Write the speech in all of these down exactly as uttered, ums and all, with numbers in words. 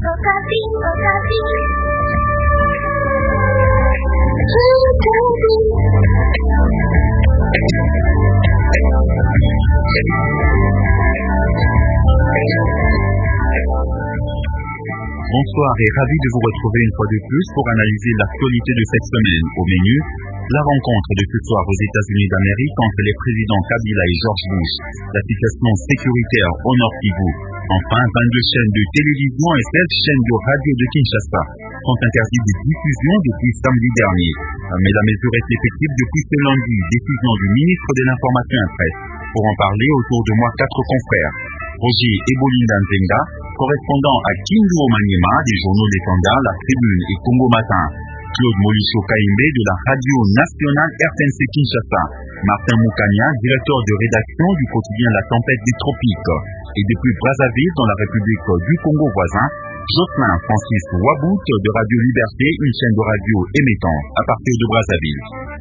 Bonsoir et ravi de vous retrouver une fois de plus pour analyser l'actualité de cette semaine. Au menu, la rencontre de ce soir aux États-Unis d'Amérique entre les présidents Kabila et George Bush, la situation sécuritaire au Nord Kivu. Enfin, vingt-deux chaînes de télévision et seize chaînes de radio de Kinshasa sont interdites de diffusion depuis samedi dernier. Mais la mesure est effective depuis ce lundi, décision du ministre de l'Information et Presse. Pour en parler, autour de moi, quatre confrères. Roger Ebolinda Nzenga, correspondant à Kindu au Maniema, des journaux L'Étendard, La Tribune et Congo Matin. Claude Molisho Kaimbe de la radio nationale R T N C Kinshasa. Martin Moukania, directeur de rédaction du quotidien La Tempête des Tropiques. Et depuis Brazzaville, dans la République du Congo voisin, Jocelyn Francis Wabout de Radio Liberté, une chaîne de radio émettant à partir de Brazzaville.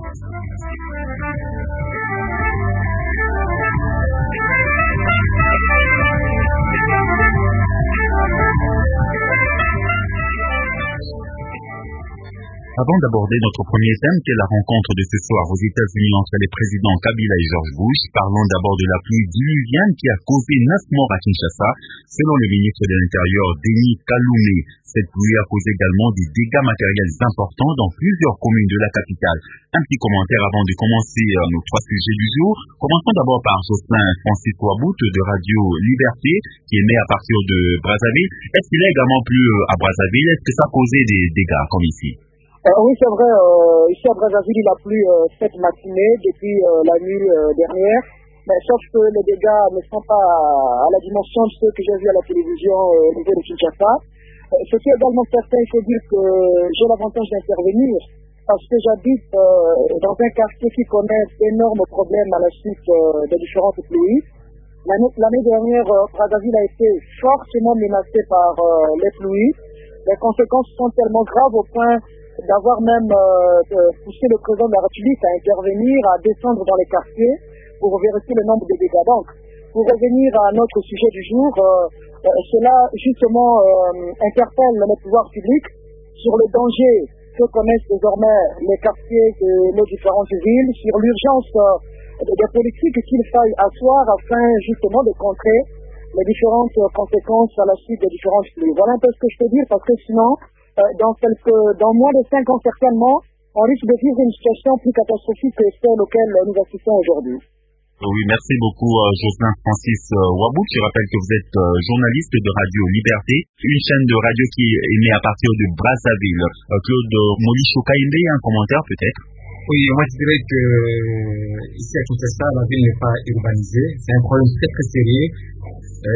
Avant d'aborder notre premier thème, qui est la rencontre de ce soir aux États-Unis entre les présidents Kabila et George Bush, parlons d'abord de la pluie diluvienne qui a causé neuf morts à Kinshasa, selon le ministre de l'Intérieur, Denis Kaloumé. Cette pluie a causé également des dégâts matériels importants dans plusieurs communes de la capitale. Un petit commentaire avant de commencer euh, nos trois sujets du jour. Commençons d'abord par Jocelyn Francis Wabout de Radio Liberté, qui émet à partir de Brazzaville. Est-ce qu'il a également plu euh, à Brazzaville? Est-ce que ça a causé des dégâts comme ici? Euh, oui, c'est vrai. Euh, ici à Brazzaville, il a plu euh, cette matinée depuis euh, la nuit euh, dernière. Mais sauf que les dégâts ne sont pas à, à la dimension de ceux que j'ai vus à la télévision euh, au niveau de Kinshasa. Euh, ce qui est également certain, il faut dire que j'ai l'avantage d'intervenir parce que j'habite euh, dans un quartier qui connaît d'énormes problèmes à la suite euh, des différentes pluies. L'année, l'année dernière, euh, Brazzaville a été fortement menacée par euh, les pluies. Les conséquences sont tellement graves au point d'avoir même euh, poussé le président de la République à intervenir, à descendre dans les quartiers pour vérifier le nombre de dégâts. Donc, pour revenir à notre sujet du jour, euh, euh, cela justement euh, interpelle les pouvoirs publics sur le danger que connaissent désormais les quartiers de nos différentes villes, sur l'urgence euh, des politiques qu'il faille asseoir afin justement de contrer les différentes conséquences à la suite des différentes pluies. Voilà un peu ce que je peux dire parce que sinon, Euh, dans, quelques, dans moins de cinq ans certainement, on risque de vivre une situation plus catastrophique que celle auquel nous assistons aujourd'hui. Oui, merci beaucoup euh, Jocelyn Francis euh, Wabout. Je rappelle que vous êtes euh, journaliste de Radio Liberté, une chaîne de radio qui émet à partir de Brazzaville. Euh, Claude Molisho Kaimbe, un commentaire peut-être? Oui, moi je dirais que euh, ici à Kinshasa, la ville n'est pas urbanisée. C'est un problème très très sérieux. Euh,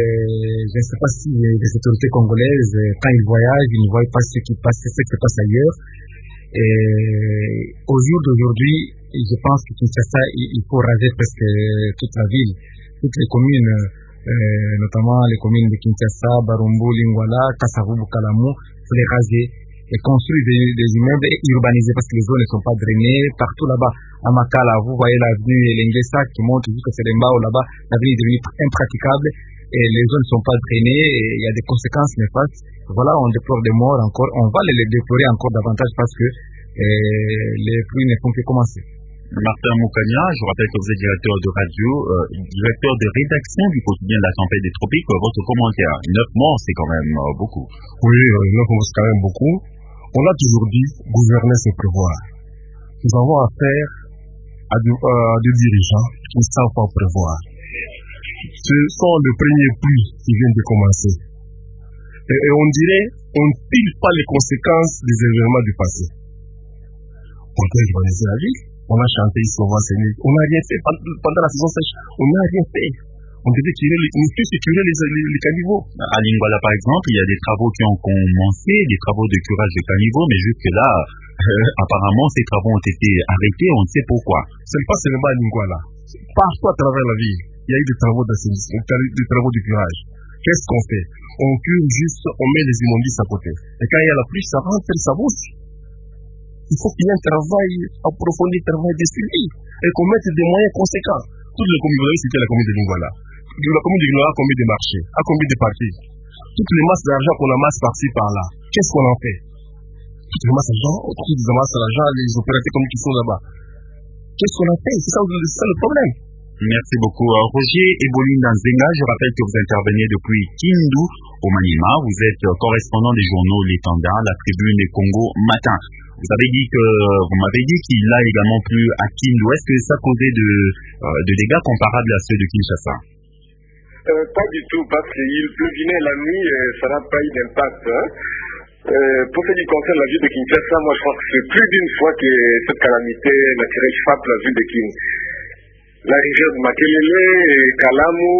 je ne sais pas si les autorités congolaises, quand ils voyagent, ils ne voient pas ce qui passe, ce qui se passe ailleurs. Et au jour d'aujourd'hui, je pense que Kinshasa, il faut raser presque toute la ville, toutes les communes, euh, notamment les communes de Kinshasa, Barumbu, Lingwala, Kasavubu, Kalamu, il faut les raser et construire des, des immeubles et urbaniser parce que les zones ne sont pas drainées. Partout là-bas, à Makala, vous voyez l'avenue Lengesa qui monte jusqu'à Selembao là-bas, l'avenue est devenue impraticable et les zones ne sont pas drainées et il y a des conséquences néfastes. Voilà, on déplore des morts encore, on va les déplorer encore davantage parce que euh, les pluies ne font que commencer. Martin Moukania, je rappelle que vous êtes directeur de radio, euh, directeur de rédaction du quotidien de La Tempête des Tropiques. Votre commentaire, neuf morts, c'est quand même euh, beaucoup. Oui, neuf morts, c'est quand même beaucoup. On a toujours dit, gouverner, c'est prévoir. Nous avons affaire à, de, euh, à des dirigeants qui ne savent pas prévoir. Ce sont les premiers pluies qui viennent de commencer. Et, et on dirait, on ne tire pas les conséquences des événements du passé. On doit urbaniser la ville. On a chanté ici, on va saigner. On n'a rien fait pendant la saison sèche. On n'a rien fait. On devait tirer les, on peut tirer les, les, les caniveaux. À Lingwala, par exemple, il y a des travaux qui ont commencé, des travaux de curage de caniveaux, mais jusque-là, euh, apparemment, ces travaux ont été arrêtés, on ne sait pourquoi. Ce n'est pas seulement à Lingwala. Partout à travers la ville, il y a eu des travaux d'assainissement, des travaux de curage. Qu'est-ce qu'on fait? On cure juste, on met les immondices à côté. Et quand il y a la pluie, ça rentre, ça bouge. Il faut qu'il y ait un travail approfondi, un travail de suivi, et qu'on mette des moyens conséquents. Toutes les communes, vous avez cité la commune de Lingwala. La commune de Lingwala a combien de marchés, a combien de parties? toutes les masses d'argent qu'on amasse par-ci par-là, qu'est-ce qu'on en fait? Toutes les masses d'argent, toutes les masses d'argent, les opérateurs économiques qui sont là-bas. Qu'est-ce qu'on en fait? C'est ça, c'est ça le problème. Merci beaucoup. Roger Ebolinda Nzenga, je rappelle que vous intervenez depuis Kindu au Maniema. Vous êtes correspondant des journaux L'Étendard, La Tribune et Congo Matin. Vous avez dit que vous m'avez dit qu'il a également plu à Kindu. Est-ce que ça causait de, euh, de dégâts comparables à ceux de Kinshasa? euh, Pas du tout, parce qu'il pleuvinait la nuit et ça n'a pas eu d'impact. Hein. Euh, pour ce qui concerne la ville de Kinshasa, moi je pense que c'est plus d'une fois que cette calamité naturelle frappe la ville de Kinshasa. La rivière de Makelele et Kalamu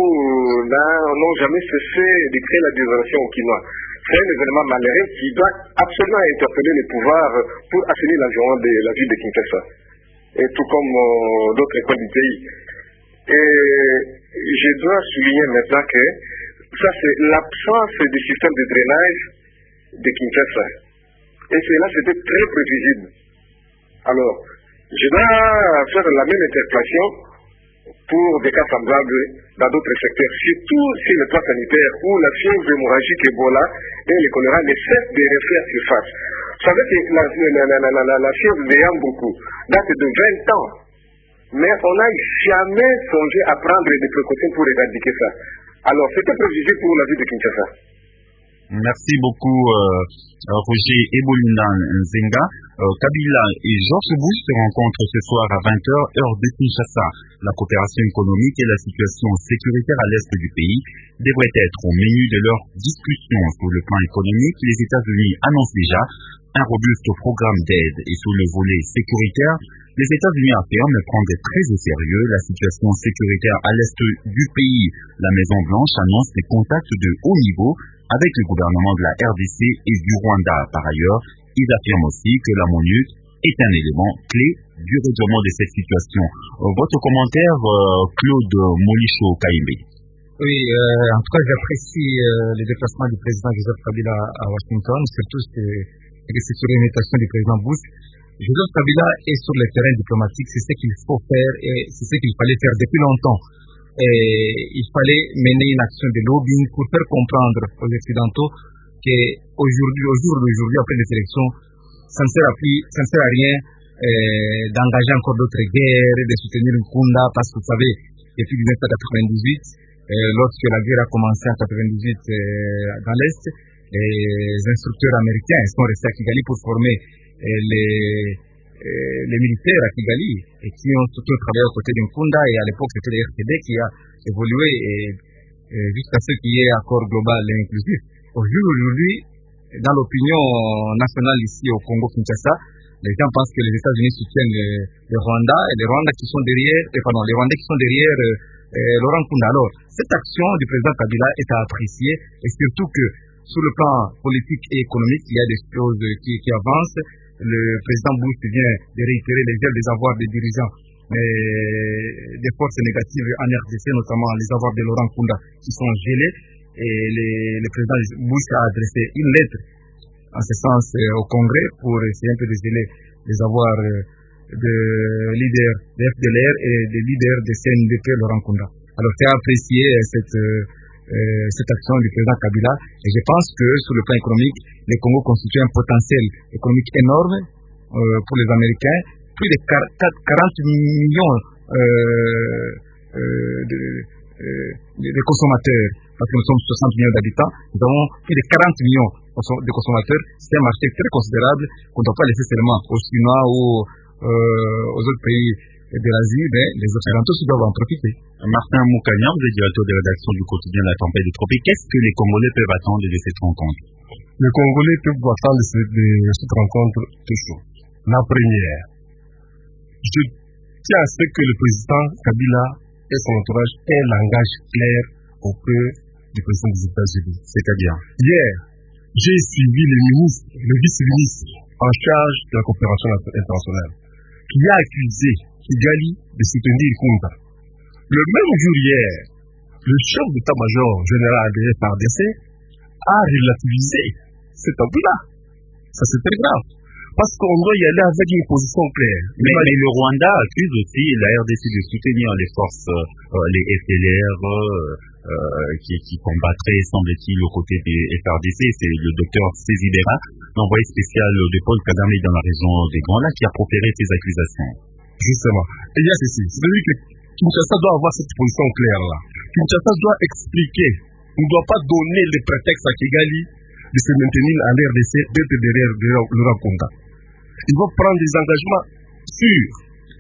n'ont jamais cessé de créer la désolation au Kinois. C'est un événement malheureux qui doit absolument interpeller les pouvoirs pour assainir l'environnement de la ville de Kinshasa, et tout comme euh, d'autres écoles du pays. Et je dois souligner maintenant que ça c'est l'absence du système de drainage de Kinshasa. Et cela c'était très prévisible. Alors, je dois faire la même interpellation pour des cas semblables dans d'autres secteurs, surtout sur le plan sanitaire où la fièvre hémorragique Ebola et le choléra ne cessent de refaire surface. Vous savez que la, la, la, la, la, la fièvre de Yambuku date de vingt ans, mais on n'a jamais songé à prendre des précautions pour éradiquer ça. Alors, c'était prévisible pour la ville de Kinshasa. Merci beaucoup, euh, Roger Ebolinda Nzenga. Euh, Kabila et Georges Bush se rencontrent ce soir à vingt heures, heure de Kinshasa. La coopération économique et la situation sécuritaire à l'est du pays devraient être au menu de leur discussion. Sur le plan économique, les États-Unis annoncent déjà un robuste programme d'aide, et sur le volet sécuritaire, les États-Unis affirment prendre très au sérieux la situation sécuritaire à l'est du pays. La Maison-Blanche annonce des contacts de haut niveau avec le gouvernement de la R D C et du Rwanda. Par ailleurs, ils affirment aussi que la MONUC est un élément clé du règlement de cette situation. Votre commentaire, Claude Molicho-Kaimbe? Oui, euh, en tout cas, j'apprécie euh, les déplacements du président Joseph Kabila à Washington, surtout c'est sur l'invitation du président Bush. Joseph Kabila est sur le terrain diplomatique, c'est ce qu'il faut faire et c'est ce qu'il fallait faire depuis longtemps. Et il fallait mener une action de lobbying pour faire comprendre aux Occidentaux qu'aujourd'hui, au jour d'aujourd'hui, après les élections, ça ne sert à, plus, ça ne sert à rien euh, d'engager encore d'autres guerres, de soutenir Nkunda, parce que vous savez, depuis mille neuf cent quatre-vingt-dix-huit, euh, lorsque la guerre a commencé en quatre-vingt-dix-huit euh, dans l'Est, les instructeurs américains sont restés à Kigali pour former euh, les, euh, les militaires à Kigali, et qui ont surtout travaillé aux côtés d'Nkunda, et à l'époque c'était le R T D qui a évolué et, et jusqu'à ce qu'il y ait accord global et inclusif. Aujourd'hui, dans l'opinion nationale ici au Congo-Kinshasa, les gens pensent que les États-Unis soutiennent le, le Rwanda, et les Rwandais qui sont derrière, et pardon, les Rwandais qui sont derrière euh, euh, Laurent Nkunda. Alors, cette action du président Kabila est à apprécier, et surtout que sur le plan politique et économique, il y a des choses qui, qui avancent. Le président Bush vient de réitérer les gels des avoirs des dirigeants euh, des forces négatives en R D C, notamment les avoirs de Laurent Nkunda qui sont gelés. Et les, le président Bush a adressé une lettre en ce sens euh, au Congrès pour essayer un peu de geler les avoirs euh, de leaders de F D L R et des leaders de C N D P, Laurent Nkunda. Alors c'est à apprécier euh, cette, euh, cette action du président Kabila, et je pense que sur le plan économique, le Congo constitue un potentiel économique énorme euh, pour les Américains, plus de quarante millions euh, euh, de, euh, de consommateurs, parce que nous sommes soixante millions d'habitants, nous avons plus de quarante millions de consommateurs. C'est un marché très considérable qu'on ne doit pas laisser seulement aux Chinois ou euh, aux autres pays de l'Asie, mais les Occidentaux aussi doivent en profiter. Martin Moukania, vous êtes directeur de rédaction du quotidien La Tempête des Tropiques. Qu'est-ce que les Congolais peuvent attendre de cette rencontre? Les Congolais peuvent attendre de cette rencontre deux choses. La première, je tiens à ce que le président Kabila et son entourage aient un langage clair auprès du président des États-Unis. C'est-à-dire, hier, j'ai suivi le ministre, le vice-ministre en charge de la coopération internationale, qui a accusé Kigali de soutenir Nkunda. Le même jour hier, le chef d'état-major général de F A R D C a relativisé cet abus-là. Ça c'est très grave. Parce qu'on doit y aller avec une position claire. Mais, mais le Rwanda accuse aussi la R D C de soutenir les forces, euh, les F D L R, euh, euh, qui, qui combattrait, semble-t-il, aux côtés des F R D C. C'est le docteur Césidera, l'envoyé spécial de Paul Kagame dans la région des Grands Lacs, qui a proféré ces accusations. Justement. Et il y a ceci. C'est-à-dire que Kinshasa doit avoir cette position claire-là. Kinshasa doit expliquer. On ne doit pas donner le prétexte à Kigali de se maintenir en R D C, d'être derrière le Rwanda. Il faut prendre des engagements sûrs,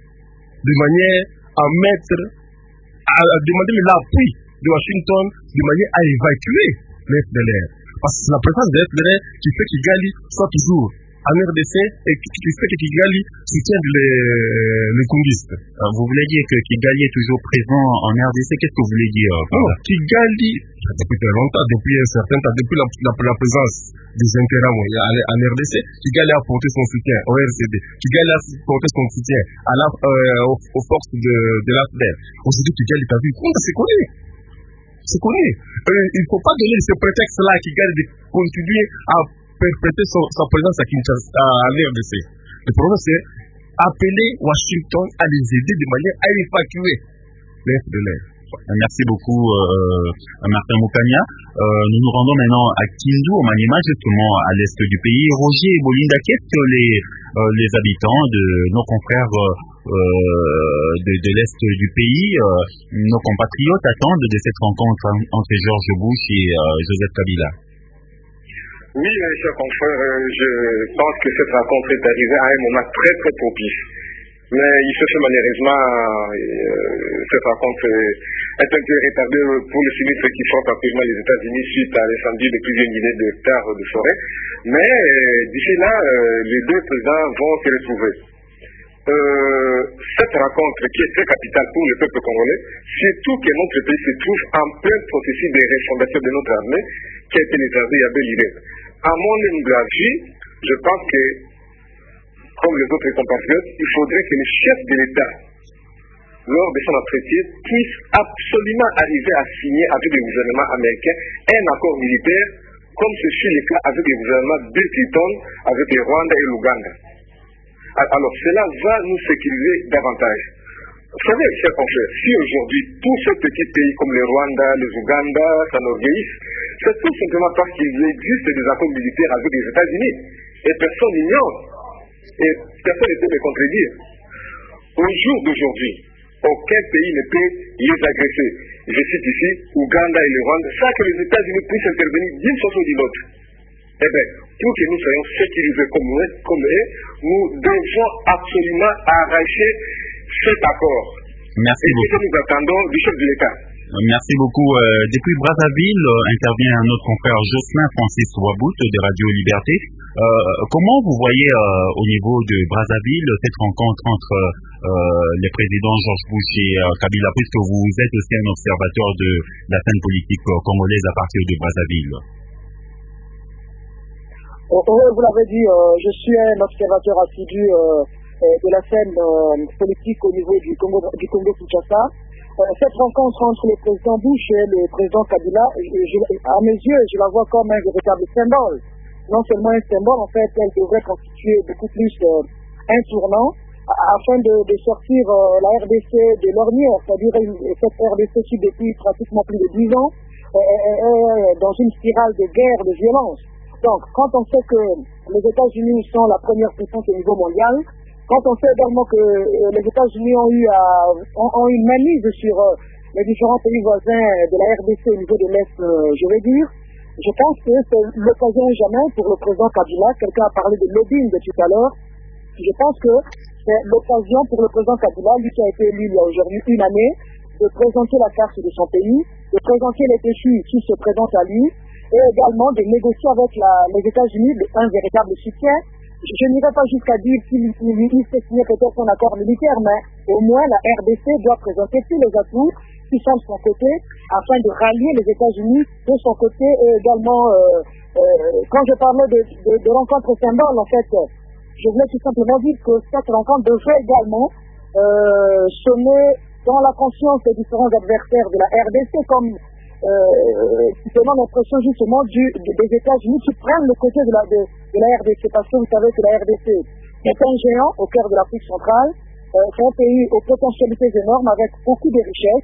de manière à mettre, à, à demander l'appui de Washington, de manière à évacuer le F D L R. Parce que c'est la présence de F D L R qui fait que Kigali soit toujours en R D C et qui fait que Kigali soutienne les, les conguistes. Vous voulez dire que Kigali est toujours présent en R D C? Qu'est-ce que vous voulez dire? Non, Kigali, depuis très longtemps, depuis un certain temps, depuis la, la, la présence des intérêts en R D C, Kigali a apporté son soutien au R C D. Kigali a apporté son soutien à la, euh, aux, aux forces de, de l'A F D L. Aujourd'hui, Kigali t'a vu, c'est connu. C'est connu. Euh, il ne faut pas donner ce prétexte-là à Kigali de continuer à perpétuer son, sa présence à Kinshasa, à l'R D C. Le problème, c'est appeler Washington à les aider de manière à évacuer les F D L R. Merci beaucoup, euh, Martin Moukania. Euh, nous nous rendons maintenant à Kindu, au Maniema, justement à l'est du pays. Roger Bolinda, qu'est-ce que les, euh, les habitants de nos confrères euh, de, de l'est du pays, euh, nos compatriotes attendent de cette rencontre entre George Bush et euh, Joseph Kabila? Oui, mes chers confrères, je pense que cette rencontre est arrivée à un moment très très propice. Mais il se fait malheureusement, euh, cette rencontre est un peu retardée pour le sinistre qui frappe actuellement les États-Unis suite à l'incendie de plusieurs milliers d'hectares de forêt. Mais euh, d'ici là, euh, les deux présidents vont se retrouver. Euh, cette rencontre qui est très capitale pour le peuple congolais, surtout que notre pays se trouve en plein processus de refondation de notre armée qui a été nécessaire à Béliré. À mon humble avis, je pense que comme les autres compatriotes, il faudrait que le chef de l'État, lors de son entretien, puisse absolument arriver à signer avec le gouvernement américain un accord militaire, comme ce fut le cas avec le gouvernement Bill Clinton, avec le Rwanda et l'Ouganda. Alors cela va nous sécuriser davantage. Vous savez, chers confrères, si aujourd'hui tous ces petits pays comme le Rwanda, les Ouganda s'enorgueillissent, c'est tout simplement parce qu'il existe des accords militaires avec les États-Unis. Et personne n'ignore. Et personne ne peut me contredire. Au jour d'aujourd'hui, aucun pays ne peut les agresser. Je cite ici Ouganda et le Rwanda, sans que les États-Unis puissent intervenir d'une façon ou d'une autre. Eh bien, pour que nous soyons sécurisés comme eux, comme eux, nous devons absolument arracher cet accord. Merci et beaucoup. ce que nous attendons du chef de l'État. Merci beaucoup. Euh, depuis Brazzaville, euh, intervient notre confrère Jocelyn Francis Wabout de Radio Liberté. Euh, comment vous voyez euh, au niveau de Brazzaville cette rencontre entre euh, les présidents George Bush et euh, Kabila, puisque vous êtes aussi un observateur de la scène politique euh, congolaise à partir de Brazzaville? Vous l'avez dit, euh, je suis un observateur assidu euh, de la scène euh, politique au niveau du Congo, du Congo-Kinshasa. Euh, cette rencontre entre le président Bush et le président Kabila, je, je, à mes yeux, je la vois comme un véritable symbole. Non seulement un symbole, en fait, elle devrait constituer beaucoup plus euh, un tournant afin de, de sortir euh, la R D C de l'ornière, c'est-à-dire une, cette R D C qui depuis pratiquement plus de dix ans est, est, est dans une spirale de guerre, de violence. Donc, quand on sait que les États-Unis sont la première puissance au niveau mondial, quand on sait également que euh, les États-Unis ont eu, à, ont, ont une mainmise sur euh, les différents pays voisins de la R D C au niveau de l'Est, euh, je vais dire, je pense que c'est l'occasion jamais pour le président Kabila. Quelqu'un a parlé de lobbying de tout à l'heure. Je pense que c'est l'occasion pour le président Kabila, lui qui a été élu il y a aujourd'hui une année, de présenter la carte de son pays, de présenter les défis qui se présentent à lui, et également de négocier avec la, les États-Unis un véritable soutien. Je, je n'irai pas jusqu'à dire qu'il s'est signé peut-être un accord militaire, mais au moins la R D C doit présenter tous les atouts qui sont de son côté, afin de rallier les États-Unis de son côté, et également, euh, euh, quand je parlais de, de, de rencontre symbole, en fait, je voulais tout simplement dire que cette rencontre devrait également euh, sonner dans la conscience des différents adversaires de la R D C, comme euh, qui demande l'impression justement du, des États-Unis qui prennent le côté de la, de, de la R D C, parce que vous savez que la R D C est un géant au cœur de l'Afrique centrale, euh, c'est un pays aux potentialités énormes avec beaucoup de richesses,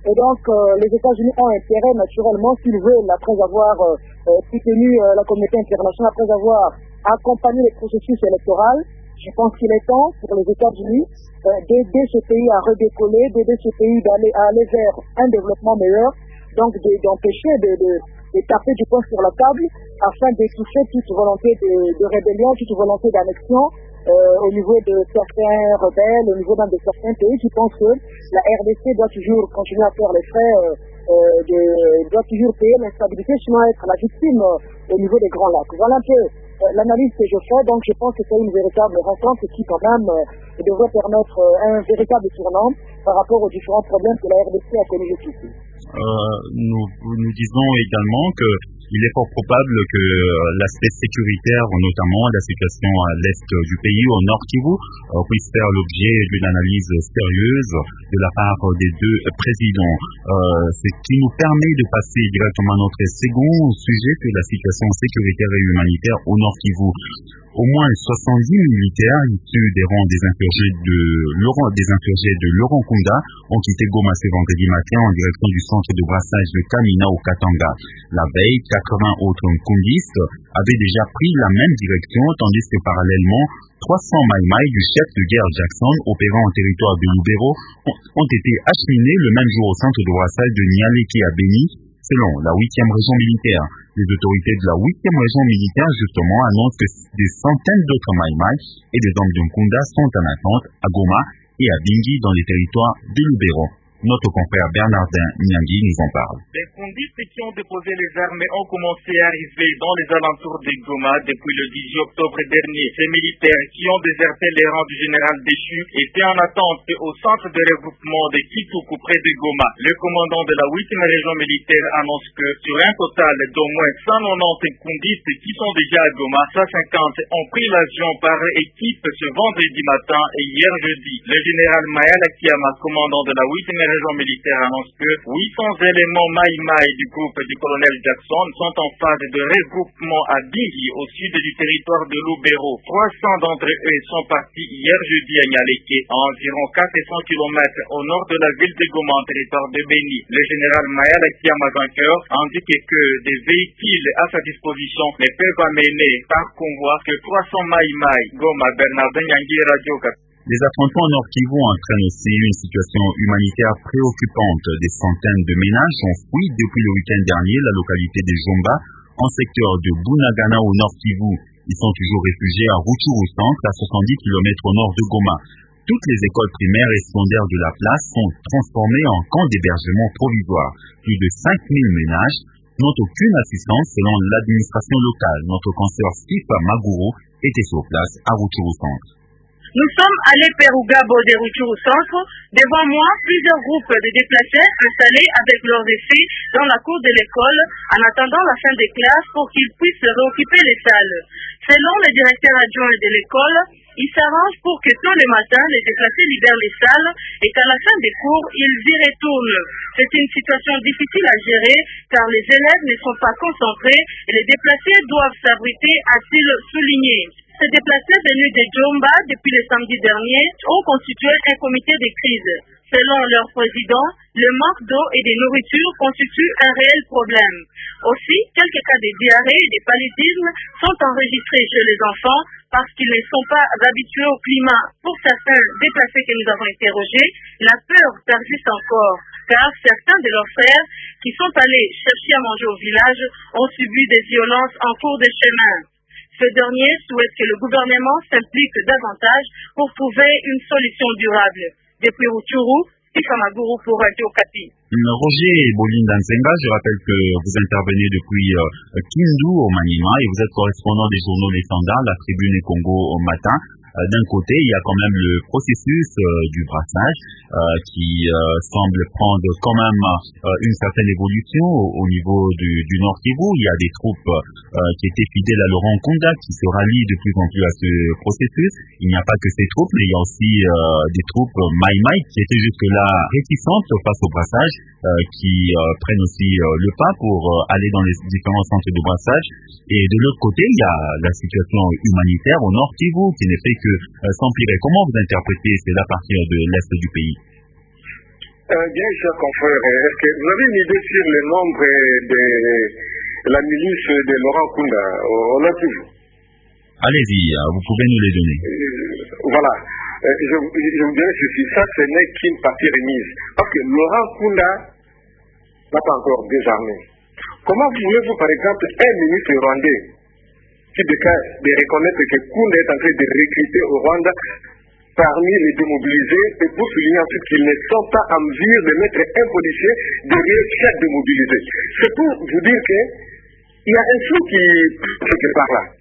Et donc, euh, les États-Unis ont intérêt, naturellement, s'ils veulent, après avoir euh, soutenu euh, la communauté internationale, après avoir accompagné les processus électoraux, je pense qu'il est temps pour les États-Unis euh, d'aider ce pays à redécoller, d'aider ce pays d'aller, à aller vers un développement meilleur, donc de, d'empêcher de, de, de taper du poing sur la table afin d'étouffer toute volonté de, de rébellion, toute volonté d'annexion euh, au niveau de certains rebelles, au niveau de certains pays qui pensent que la R D C doit toujours continuer à faire les frais, euh, euh, de, doit toujours payer l'instabilité, sinon être la victime euh, au niveau des Grands Lacs. Voilà un peu euh, l'analyse que je fais, donc je pense que c'est une véritable rencontre qui quand même euh, devrait permettre euh, un véritable tournant par rapport aux différents problèmes que la R D C a connus jusqu'ici. Euh, nous, nous disons également que il est fort probable que l'aspect sécuritaire, notamment la situation à l'est du pays, au nord Kivu, euh, puisse faire l'objet d'une analyse sérieuse de la part des deux présidents. Euh, ce qui nous permet de passer directement à notre second sujet, que la situation sécuritaire et humanitaire au nord Kivu. Au moins soixante-dix militaires issus des rangs des insurgés de Laurent, des insurgés de Laurent Nkunda ont quitté Goma ce vendredi matin en direction du centre de brassage de Kamina au Katanga. La veille, quatre-vingts autres Nkundistes avaient déjà pris la même direction, tandis que parallèlement, trois cents Maïmaï du chef de guerre Jackson, opérant en territoire de Lubero, ont été acheminés le même jour au centre de brassage de Nialeki à Beni, selon la huitième région militaire. Les autorités de la huitième région militaire, justement, annoncent que des centaines d'autres Maïmaï et des hommes de Nkunda sont en attente à Goma et à Bingi dans les territoires de Lubero. Notre confrère Bernardin Nyangui nous en parle. Les Nkundistes qui ont déposé les armes ont commencé à arriver dans les alentours de Goma depuis le dix-huit octobre dernier. Ces militaires qui ont déserté les rangs du général déchu étaient en attente au centre de regroupement de Kituku près de Goma. Le commandant de la huitième région militaire annonce que sur un total d'au moins cent quatre-vingt-dix Nkundistes qui sont déjà à Goma, cent cinquante ont pris l'avion par équipe ce vendredi matin et hier jeudi. Le général Mayala Kiama, commandant de la huitième région militaire, annonce que huit cents éléments Maïmaï du groupe du colonel Jackson sont en phase de regroupement à Bingi au sud du territoire de Lubero. trois cents d'entre eux sont partis hier jeudi à Nialeki, à environ quatre cents kilomètres au nord de la ville de Goma en territoire de Beni. Le général Mayala Kiama vainqueur indique que des véhicules à sa disposition ne peuvent amener par convoi que trois cents Maïmaï. Goma, Bernardin Nyangui, Radio Kat. Les affrontements au nord Kivu entraînent aussi une situation humanitaire préoccupante. Des centaines de ménages ont fui depuis le week-end dernier la localité de Jomba, en secteur de Bunagana au nord Kivu. Ils sont toujours réfugiés à Rutshuru centre, à soixante-dix kilomètres au nord de Goma. Toutes les écoles primaires et secondaires de la place sont transformées en camps d'hébergement provisoire. Plus de cinq mille ménages n'ont aucune assistance selon l'administration locale. Notre consoeur Stifa Maguru était sur place à Rutshuru centre. Nous sommes allés Perugabo de Rutshuru centre. Devant moi, plusieurs groupes de déplacés installés avec leurs effets dans la cour de l'école en attendant la fin des classes pour qu'ils puissent réoccuper les salles. Selon le directeur adjoint de l'école, il s'arrange pour que tous les matins, les déplacés libèrent les salles et qu'à la fin des cours, ils y retournent. C'est une situation difficile à gérer car les élèves ne sont pas concentrés et les déplacés doivent s'abriter, a-t-il souligné. Ces déplacés venus de Jomba depuis le samedi dernier ont constitué un comité de crise. Selon leur président, le manque d'eau et de nourriture constitue un réel problème. Aussi, quelques cas de diarrhée et de paludisme sont enregistrés chez les enfants parce qu'ils ne sont pas habitués au climat. Pour certains déplacés que nous avons interrogés, la peur persiste encore, car certains de leurs frères qui sont allés chercher à manger au village ont subi des violences en cours de chemin. Ce dernier souhaite que le gouvernement s'implique davantage pour trouver une solution durable. Depuis Rutshuru, Stifa Maguru pour Radio Okapi. Roger Bolinda Nzenga, je rappelle que vous intervenez depuis euh, Kindu au Maniema et vous êtes correspondant des journaux Les Standards, La Tribune et Congo au matin. Euh, d'un côté, il y a quand même le processus euh, du brassage euh, qui euh, semble prendre quand même euh, une certaine évolution au, au niveau du, du Nord Kivu. Il y a des troupes euh, qui étaient fidèles à Laurent Nkunda qui se rallient de plus en plus à ce processus. Il n'y a pas que ces troupes, mais il y a aussi euh, des troupes Maïmaï qui étaient jusque-là réticentes face au brassage, euh, qui euh, prennent aussi euh, le pas pour euh, aller dans les différents centres de brassage. Et de l'autre côté, il y a la situation humanitaire au Nord Kivu qui n'est fait que euh, s'empirer. Comment vous interprétez cela à partir de l'est du pays? Euh, bien, chers confrères, est-ce que vous avez une idée sur le nombre de la milice de Laurent Nkunda? On a toujours. Allez-y, vous pouvez nous les donner. Euh, voilà. Euh, je, je vous dirais ceci, ça, ce n'est qu'une partie remise. Parce que Laurent Nkunda n'a pas encore désarmé. Comment voulez-vous, par exemple, un ministre rwandais qui déclare de reconnaître que Nkunda est en train de recruter au Rwanda parmi les démobilisés et pour souligner ensuite qu'ils ne sont pas en mesure de mettre un policier derrière chaque démobilisé? C'est pour vous dire que il y a un flou qui quelque part là.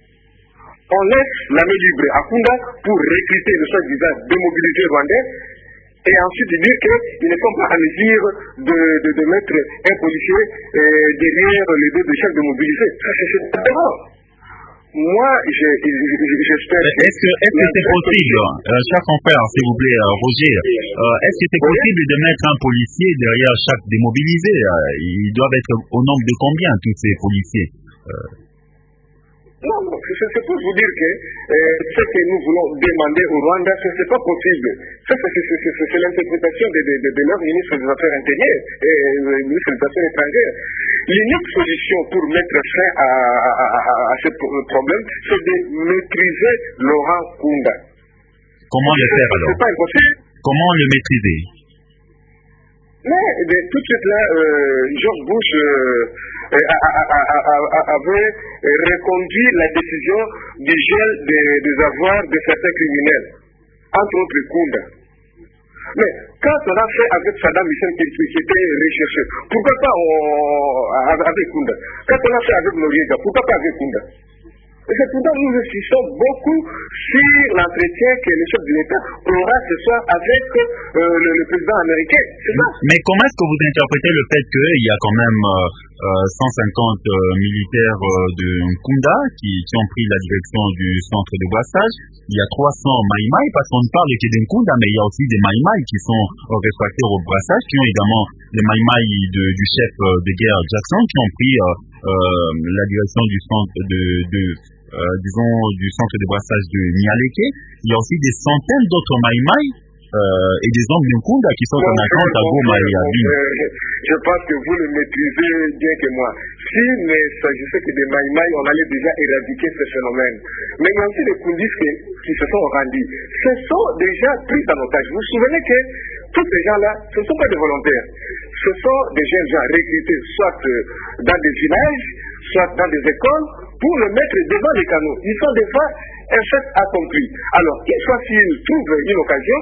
On laisse la main libre à Nkunda pour recruter le soi-disant démobilisé rwandais et ensuite dire qu'ils ne sont pas en mesure de, de, de mettre un policier euh, derrière les deux de chaque démobilisé. Ça, c'est d'abord. Moi, j'espère que... Est-ce que est-ce que c'est possible, euh, cher confrère, s'il vous plaît, euh, Roger, euh, est-ce que c'est possible de mettre un policier derrière chaque démobilisé? euh, Ils doivent être au nombre de combien, tous ces policiers? euh... Non, non, c'est pour vous dire que euh, ce que nous voulons demander au Rwanda, ce n'est pas possible. Ça, c'est l'interprétation de, de, de, de leur ministre des Affaires intérieures et le ministre des Affaires étrangères. L'unique solution pour mettre fin à, à, à, à ce problème, c'est de maîtriser Laurent Nkunda. Comment le faire alors? C'est pas impossible. Comment le maîtriser? Mais de, tout de suite là, euh, George Bush euh, a, a, a, a, a, avait reconduit la décision du gel des, des avoirs de certains criminels, entre autres Nkunda. Mais quand on a fait avec Saddam Hussein qui, qui était recherché, pourquoi pas on, avec Nkunda? Quand on a fait avec Noriega, pourquoi pas avec Nkunda? Et c'est pourquoi nous insistons beaucoup sur l'entretien que le chef de l'État aura ce soir avec euh, le, le président américain. C'est ça. Mais comment est-ce que vous interprétez le fait qu'il y a quand même euh, euh, cent cinquante euh, militaires euh, de Nkunda qui, qui ont pris la direction du centre de brassage? Il y a trois cents Maïmaï, parce qu'on ne parle que de Nkunda, mais il y a aussi des Maïmaï qui sont euh, réfractaires au brassage, qui ont également des Maïmaï de, du chef euh, de guerre Jackson, qui ont pris euh, euh, la direction du centre de... de Euh, disons, du centre de brassage de Nialeke. Il y a aussi des centaines d'autres Maïmaï euh, et des hommes de Nkunda qui sont en attente à Goma et à Bine. Je pense que vous le maîtrisez bien que moi. Si, mais s'agissait que des Maïmaï, on allait déjà éradiquer ce phénomène. Mais il y a aussi des Kundis qui se sont rendus. Ce sont déjà pris en otage. Vous vous souvenez que tous ces gens-là, ce ne sont pas des volontaires. Ce sont des jeunes gens recrutés soit dans des villages, soit dans des écoles, pour le mettre devant les canaux. Ils sont des fois un fait accompli. Alors, une fois s'ils trouvent une occasion,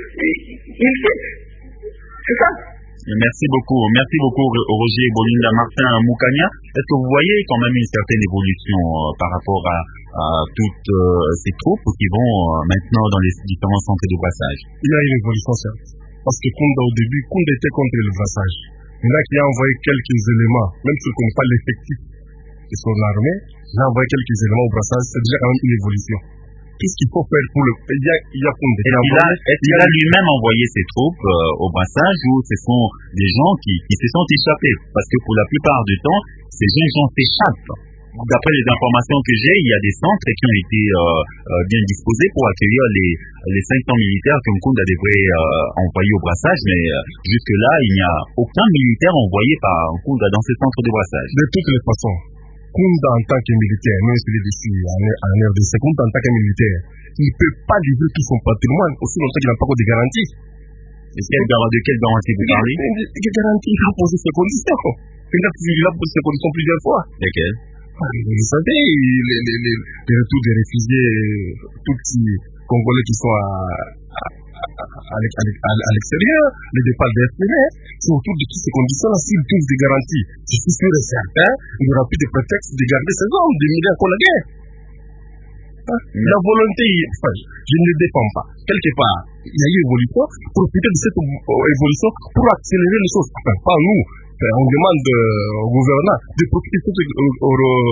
ils fait. C'est ça. Merci beaucoup. Merci beaucoup, Roger Bolinda. Martin Moukania. Est-ce que vous voyez quand même une certaine évolution euh, par rapport à, à toutes euh, ces troupes qui vont euh, maintenant dans les différents centres de brassage? Il y a une évolution, certes. Parce que Nkunda, au début, Nkunda était contre le brassage. Il y en a qui a envoyé quelques éléments, même si on ne connaît pas l'effectif de son armée, il a envoyé quelques éléments au brassage, c'est déjà quand même une évolution. Qu'est-ce qu'il faut faire pour le... Il y a, il y a Nkunda. Est-ce qu'il a lui-même envoyé ses troupes euh, au brassage ou ce sont des gens qui, qui se sont échappés? Parce que pour la plupart du temps, ces jeunes gens s'échappent. D'après les informations que j'ai, il y a des centres qui ont été euh, euh, bien disposés pour accueillir les, les cinq cents militaires que Nkunda devrait euh, envoyer au brassage, mais euh, jusque-là, il n'y a aucun militaire envoyé par Nkunda dans ces centres de brassage. De toutes les façons, Nkunda en tant que militaire, même celui d'ici en R D C, Nkunda en tant que militaire, il ne peut pas livrer tout son patrimoine aussi longtemps qu'il n'a pas encore de garantie. Et quelle, de quelle garantie vous parlez? Quelle garantie? Il a posé ses conditions. Il a posé ses conditions plusieurs fois. Lesquelles? Vous savez, les, les, les, les retours des réfugiés, tous petits Congolais qui sont à, à, à, à, à l'extérieur, les départs des F P R, c'est autour de toutes ces conditions-là, s'ils trouvent des garanties, je suis sûr et certain, il n'y aura plus de prétexte de garder ces hommes, des milliers contre la guerre. Hein? La volonté, enfin, je ne le défends pas. Quelque part, il y a eu évolution, profiter de cette évolution pour accélérer les choses. Enfin, pas nous. On demande euh, au gouvernement de profiter de cette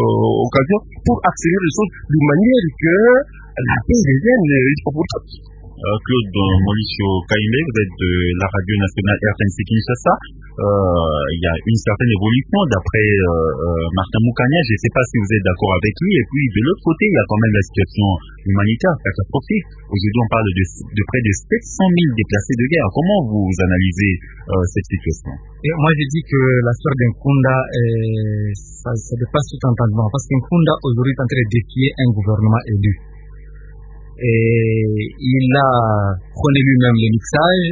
occasion pour accélérer les choses de manière que la paix revienne une fois pour toutes. Euh, Claude Mauricio Kaimbe, vous êtes de la radio nationale R T N C Kinshasa. Euh, il y a une certaine évolution d'après euh, euh, Martin Moukania. Je ne sais pas si vous êtes d'accord avec lui. Et puis de l'autre côté, il y a quand même la situation humanitaire catastrophique. Aujourd'hui, on parle de, de près de sept cent mille déplacés de guerre. Comment vous analysez euh, cette situation? Et moi, je dis que la sorte d'Nkunda, ça, ça dépasse tout entendement. Parce qu'Nkunda, aujourd'hui, est en train de défier un gouvernement élu. Et il a prôné lui-même le mixage,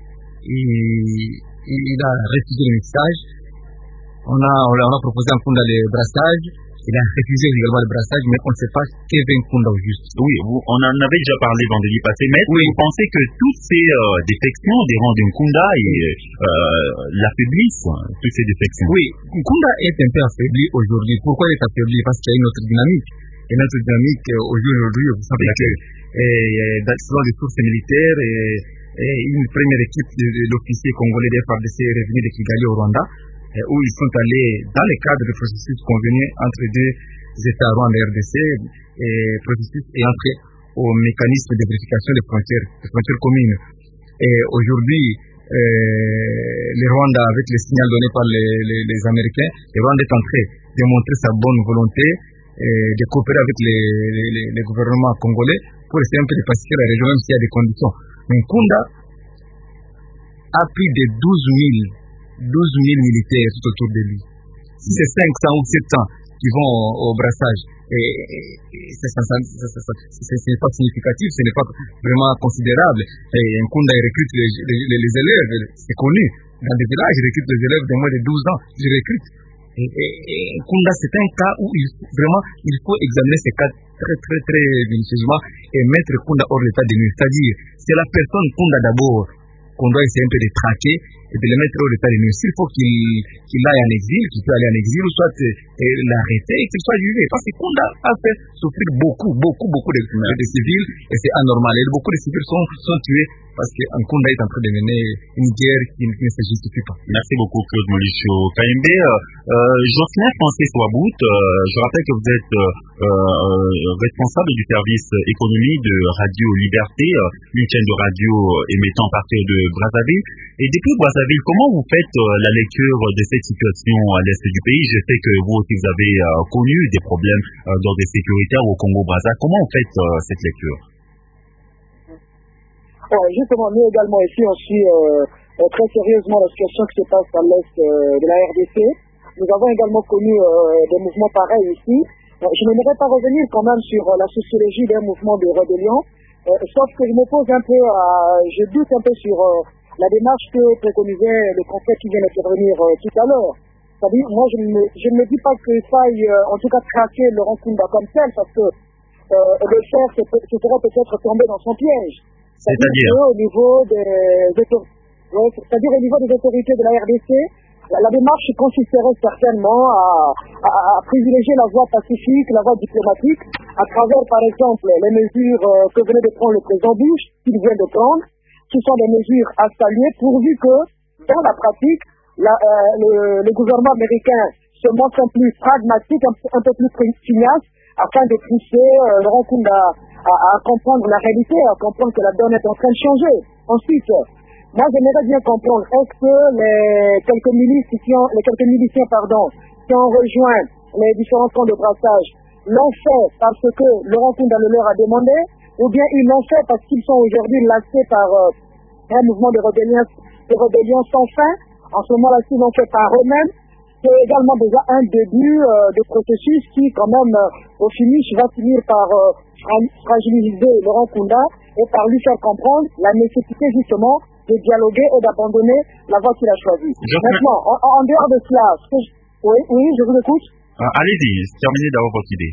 il, il a refusé le mixage, on a, on a proposé à Nkunda le brassage, il a refusé également le brassage, mais on ne sait pas ce qu'est Nkunda au juste. Oui, vous, on en avait déjà parlé vendredi passé, mais oui. Vous pensez que toutes ces euh, défections des rangs de Nkunda euh, l'affaiblissent, toutes ces défections? Oui, Nkunda est un peu affaibli aujourd'hui. Pourquoi il est affaibli? Parce qu'il y a une autre dynamique. Et notre dynamique aujourd'hui, vous savez que selon les sources militaires, et, et une première équipe de, de l'officier congolais de F A R D C est revenue de Kigali au Rwanda, et où ils sont allés dans le cadre de processus convenus entre deux États, Rwanda et R D C, et processus et entré au mécanisme de vérification des frontières, des frontières communes. Et aujourd'hui, euh, le Rwanda, avec les signaux donnés par les, les, les Américains, le Rwanda est en train de montrer sa bonne volonté et de coopérer avec les, les, les gouvernements congolais pour essayer un peu de pacifier la région, même s'il y a des conditions. Mais Nkunda a plus de douze mille militaires tout autour de lui. Si c'est cinq cents ou sept cents qui vont au, au brassage, et, et ce n'est pas significatif, ce n'est pas vraiment considérable. Et Nkunda recrute les, les, les élèves, c'est connu. Dans des villages, il recrute les élèves de moins de douze ans. Il recrute. Et, et, et Nkunda, c'est un cas où il, vraiment il faut examiner ces cas très très très minutieusement et mettre Nkunda hors l'état de nuire. C'est-à-dire, c'est la personne Nkunda d'abord qu'on doit essayer un peu de traquer et de le mettre hors l'état de nuire. S'il faut qu'il qu'il aille en exil, qu'il peut aller en exil, ou soit l'arrêter et qu'il soit jugé. Parce que Nkunda a fait souffrir beaucoup, beaucoup, beaucoup de, de civils et c'est anormal. Et beaucoup de civils sont, sont tués parce que Nkunda est en train de mener une guerre qui, qui ne se justifie pas. Merci beaucoup Claude Mauricio Kaimbe. Euh, Jocelyn Francis Wabout, euh, je rappelle que vous êtes euh, euh, responsable du service économie de Radio Liberté, euh, une chaîne de radio émettant à partir de Brazzaville. Et depuis Brazzaville, comment vous faites euh, la lecture de cette situation à l'est du pays? Je sais que vous aussi vous avez euh, connu des problèmes euh, d'ordre sécuritaire au Congo-Brazza. Comment vous faites euh, cette lecture? Ouais, justement, nous également ici, on suit euh, très sérieusement la situation qui se passe à l'est euh, de la R D C. Nous avons également connu euh, des mouvements pareils ici. Euh, je n'aimerais pas revenir quand même sur euh, la sociologie d'un mouvement de rébellion, euh, sauf que je m'oppose un peu à, je doute un peu sur euh, la démarche que préconisait le conseil qui vient d'intervenir euh, tout à l'heure. C'est-à-dire, moi, je ne, je ne me dis pas qu'il faille, euh, en tout cas, traquer Laurent Nkunda comme tel, parce que euh, le faire, ce serait peut-être tomber dans son piège. C'est-à-dire au niveau des autorités, ouais, c'est-à-dire au niveau des autorités de la R D C, la, la démarche consisterait certainement à, à, à privilégier la voie pacifique, la voie diplomatique, à travers par exemple les mesures euh, que venait de prendre le président Bush, qu'il vient de prendre, qui sont des mesures à saluer, pourvu que dans la pratique, la, euh, le, le gouvernement américain se montre un peu plus pragmatique, un, un peu plus pugnace, afin de pousser euh, Laurent Nkunda à, à comprendre la réalité, à comprendre que la donne est en train de changer. Ensuite, moi j'aimerais bien comprendre, est-ce que les quelques milices qui ont, les quelques miliciens pardon, qui ont rejoint les différents camps de brassage l'ont fait parce que Laurent Nkunda le leur a demandé, ou bien ils l'ont fait parce qu'ils sont aujourd'hui lassés par euh, un mouvement de rébellion, de rébellion sans fin. En ce moment-là, ils l'ont fait par eux-mêmes. C'est également déjà un début euh, de processus qui, quand même, euh, au finish, va finir par euh, fragiliser Laurent Nkunda et par lui faire comprendre la nécessité, justement, de dialoguer et d'abandonner la voie qu'il a choisie. Je Maintenant, en, en dehors de cela, ce que je... oui, oui, je vous écoute. Euh, allez-y, terminez d'avoir votre idée.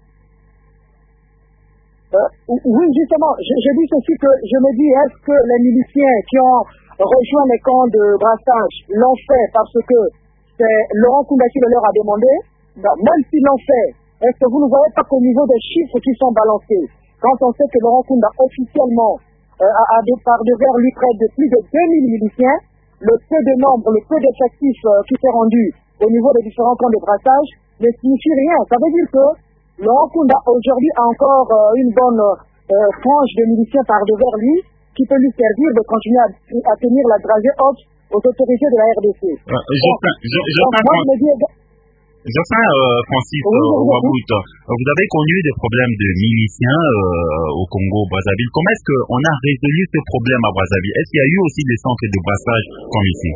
Euh, oui, justement, je, je dis ceci que je me dis, est-ce que les miliciens qui ont rejoint les camps de brassage l'ont fait parce que c'est Laurent Nkunda qui le leur a demandé? Ben, même s'ils l'ont fait, est-ce que vous ne voyez pas qu'au niveau des chiffres qui sont balancés, quand on sait que Laurent Nkunda officiellement euh, a, a de, par devers lui près de plus de deux mille miliciens, le peu de nombre, le peu d'effectifs euh, qui s'est rendu au niveau des différents camps de brassage ne signifie rien. Ça veut dire que Laurent Nkunda aujourd'hui a encore euh, une bonne euh, frange de miliciens par devers lui, qui peut lui servir de continuer à, à tenir la dragée haute aux autorités de la R D C. Euh, Jocelyn, Jocelyn euh, Francis oui, euh, Wabout, vous avez connu des problèmes de miliciens euh, au Congo-Brazzaville. Comment est-ce qu'on a résolu ce problème à Brazzaville? Est-ce qu'il y a eu aussi des centres de brassage comme ici?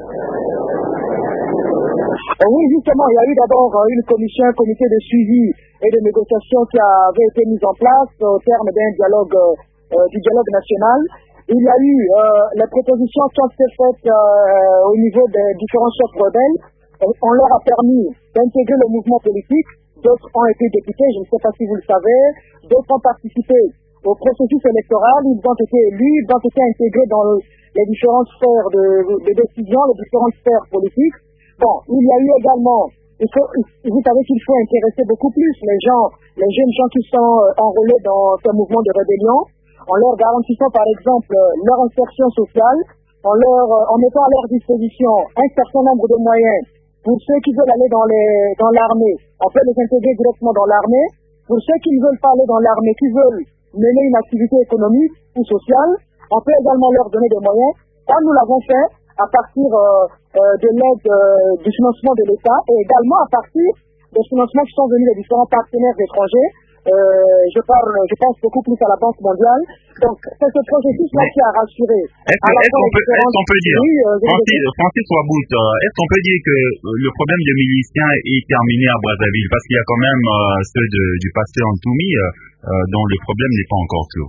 Euh, oui, justement, il y a eu d'abord euh, une commission, un comité de suivi et de négociation qui avait été mise en place au terme d'un dialogue, euh, du dialogue national. Il y a eu euh, les propositions qui ont été faites euh, au niveau des différents chefs rebelles. Euh, on leur a permis d'intégrer le mouvement politique. D'autres ont été députés, je ne sais pas si vous le savez. D'autres ont participé au processus électoral. Ils ont été élus, ils ont été intégrés dans le, les différentes sphères de, de décision, les différentes sphères politiques. Bon, il y a eu également, il faut, vous savez qu'il faut intéresser beaucoup plus les gens, les jeunes gens qui sont euh, enrôlés dans ce mouvement de rébellion, en leur garantissant par exemple leur insertion sociale, en, leur, en mettant à leur disposition un certain nombre de moyens. Pour ceux qui veulent aller dans, les, dans l'armée, on peut les intégrer directement dans l'armée. Pour ceux qui ne veulent pas aller dans l'armée, qui veulent mener une activité économique ou sociale, on peut également leur donner des moyens. Ça, nous l'avons fait à partir euh, euh, de l'aide euh, du financement de l'État et également à partir des financements qui sont venus des différents partenaires étrangers. Euh, je parle, je pense beaucoup plus à la Banque mondiale. Donc, c'est ce processus-là qui a rassuré. Est-ce, que, est-ce, qu'on, peut, est-ce qu'on peut dire, oui, euh, Francis, Francis Wabout, euh, est-ce qu'on peut dire que le problème des miliciens est terminé à Brazzaville? Parce qu'il y a quand même euh, ceux de, du passé en Toumi euh, euh, dont le problème n'est pas encore clos.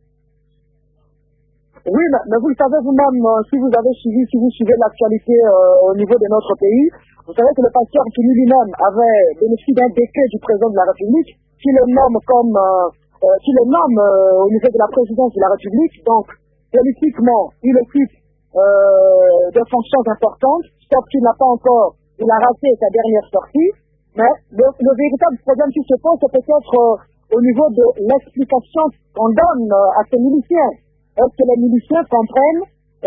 Oui, mais, mais vous le savez vous-même, euh, si vous avez suivi, si vous suivez l'actualité euh, au niveau de notre pays, vous savez que le pasteur Toumi lui-même avait bénéficié d'un décret du président de la République qui le nomme comme, euh, euh, qui le nomme euh, au niveau de la présidence de la République. Donc, politiquement, il occupe euh, des fonctions importantes, sauf qu'il n'a pas encore, il a raté sa dernière sortie. Mais le, le véritable problème qui se pose, c'est peut-être euh, au niveau de l'explication qu'on donne euh, à ces miliciens. Est-ce que les miliciens comprennent,